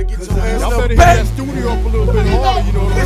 Y'all better hit that studio up a little bit harder, you know what I'm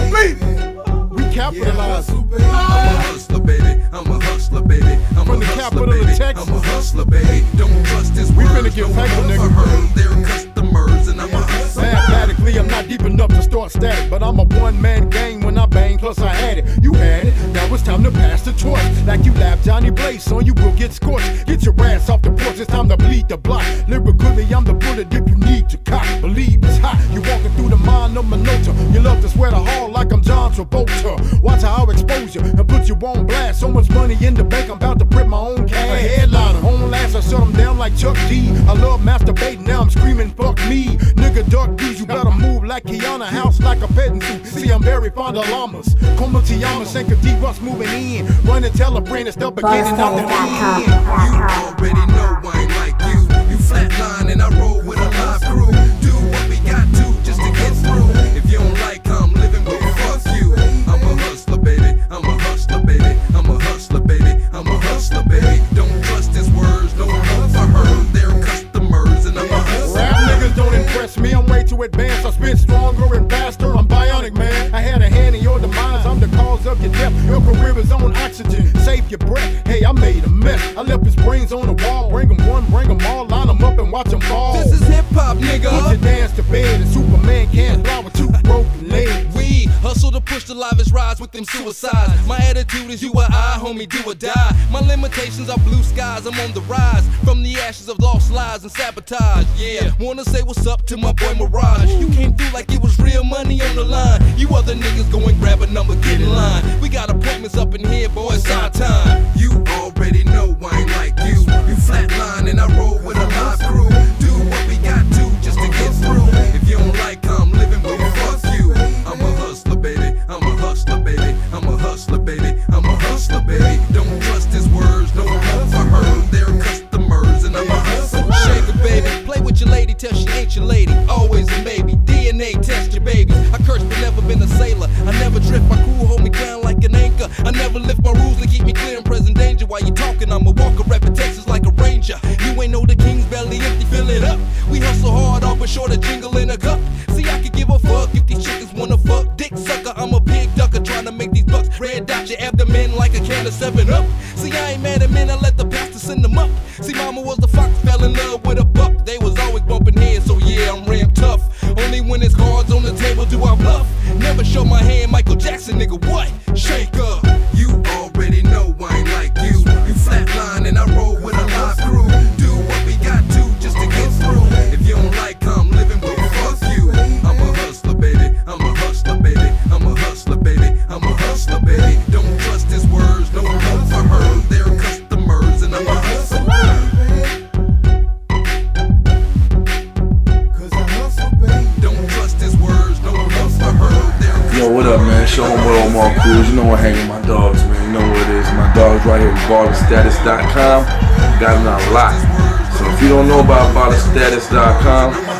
saying? We capitalize. I'm a hustler, baby. I'm a hustler, baby. From the capital of Texas. I'm a hustler, baby. Don't trust this We word. finna get paper, nigga. I heard they're customers, and I'm a hustler. Mathematically, I'm not deep enough to start static, but I'm a one-man gang when I bang, plus I had it. You had it, now it's time to pass the torch. Like you lap Johnny Blaze, son, you will get scorched. Get your ass off the porch, it's time to bleed the block. Lyrically, I'm the bullet if you need to cock. Believe it's hot, you walking through the mind of Minota. You love to sweat a hall like I'm John Travolta. Watch how I expose you and put you on blast. So much money in the bank, I'm about to print my own cash. A headliner, on last, I shut them down like Chuck D. I love masturbating, now I'm screaming, fuck me. Nigga, duck these, you better move like Kiana, house like a petting suit. See, I'm very fond of llamas. Como te llamas, Sanka D. Russ moving in. Run and tell a friend it's the beginning of the end. You already know I ain't like you. You flatline and I roll with a live crew. Do what we got to just to get through. If you don't like how I'm living, well, fuck you. I'm a hustler, baby. I'm a hustler, baby. I'm a hustler, baby. I'm a hustler, baby. Don't trust his words, no hope. I heard they're customers, and I'm a hustler. Rap niggas don't impress me, I'm way too advanced. I spit stronger and faster, I'm bionic, man. I had a hand in your demise, I'm the cause of your death. Your career is on oxygen, save your breath. Hey, I made a mess, I left his brains on the wall. Bring them one, bring them all, line them up and watch them fall. This is hip-hop, nigga. Put your dance to bed and Superman can't fly with two broken legs. We hustle to push the livest rides with them suicides. My attitude is you or I, homie, do or die. My limitations are blue skies, I'm on the rise. From the ashes of lost lies and sabotage. Yeah, wanna say what's up to my boy Mirage. You came through like it was real money on the line. You other niggas go and grab a number, get in line. We got appointments up in here, boy, it's our time. You already know I ain't like you. You flatline and I roll with a live crew. Do what we got to just to get through. If you don't like how I'm living, well, fuck you. I'm a hustler, baby. I'm a hustler, baby. I'm a hustler, baby. I'm a hustler, baby. Don't trust his words, no hope. I heard they're customers, and I'm a hustler. Shake it, baby. Play with your lady till she ain't your lady. Always a maybe. DNA test your baby. I curse but never been a sailor. I never drift. My crew hold me down like an anchor. I never lift my rules to keep me clear in present danger. While you talking, I'ma walk a reputations like a ranger. You ain't know the king's belly empty, fill it up. We hustle hard, off but short a jingle in a cup. See, I could give a fuck if these chickens wanna fuck. Dick sucker, I'm a pig ducker trying to make these bucks. Red dot your abdomen like a can of 7-Up. See, I ain't mad at men, I let the pastor send them up. See, mama was the fox, fell in love with a buck. They was always bumping heads, so yeah, I'm rammed tough. Only when it's cards on the table do I bluff. Never show my hand, Michael Jackson, nigga, what? Shake up. You already know I ain't like you. You flatline and I roll with a live crew. Do what we got to just to get through. If you don't like how I'm living, well, fuck you. I'm a hustler, baby. I'm a hustler, baby. I'm a hustler, baby. I'm a hustler, baby. Don't trust his words, no hope. I heard they're customers, and I'm a hustler. Don't trust his words, no hope. I heard they're. Yo, what up, man? Show them what Omar Cruz. You know I hang with my dogs, man. You know what it is. My dogs right here at ballerstatus.com. Got them a lot. So if you don't know about ballerstatus.com,